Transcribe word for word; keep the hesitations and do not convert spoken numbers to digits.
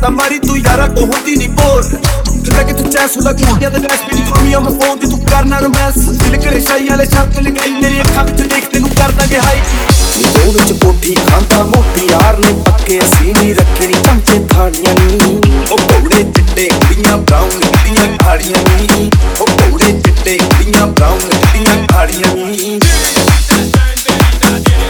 ਤਾਂ ਮਾਰੀ ਤੂੰ ਯਾਰਾ ਕੋ ਹੁੰਦੀ ਨਹੀਂ ਬੋਰ ਜਿੱਦਾਂ ਕਿ ਤੂੰ ਚੈਸ ਹੁੰਦਾ ਕੁੜੀਆਂ ਦੇ ਡੈਸ ਮੇਰੀ ਕਮੀ ਆ ਮੈਂ ਫੋਨ ਤੇ ਤੂੰ ਕਰਨਾ ਰੋਮੈਂਸ ਦਿਲ ਕਰੇ ਸ਼ਾਈ ਵਾਲੇ ਸ਼ਬਦ ਲਗਾਈ ਮੇਰੀ ਅੱਖਾਂ ਵਿੱਚ ਦੇਖ ਤੈਨੂੰ ਕਰ ਦਾਂਗੇ ਹਾਈ ਦੋ ਵਿੱਚ ਕੋਠੀ ਖਾਂਦਾ ਮੋਟੀ ਯਾਰ ਨੇ ਪੱਕੇ ਅਸੀਂ ਨਹੀਂ ਰੱਖਣੀ ਚਮਚੇ ਥਾਲੀਆਂ ਨੀ ਉਹ ਕੋੜੇ ਚਿੱਟੇ ਕੁੜੀਆਂ ਬਰਾਊਨ ਕੁੜੀਆਂ ਕਾਲੀਆਂ ਨੀ ਉਹ ਕੋੜੇ ਚਿੱਟੇ ਕੁੜੀਆਂ ਬਰਾਊਨ ਕੁੜੀਆਂ ਕਾਲੀਆਂ ਨੀ